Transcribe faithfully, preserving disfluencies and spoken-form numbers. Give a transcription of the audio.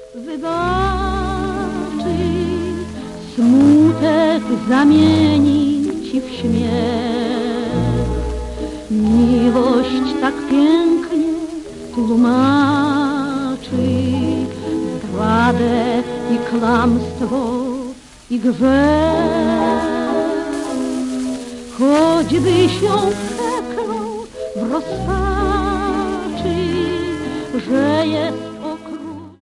wybaczy, smutek zamieni ci w śmiech. Miłość tak pięknie tłumaczy zdradę i kłamstwo i grzech. Choćbyś ją przeklął w rozpaczy, że jest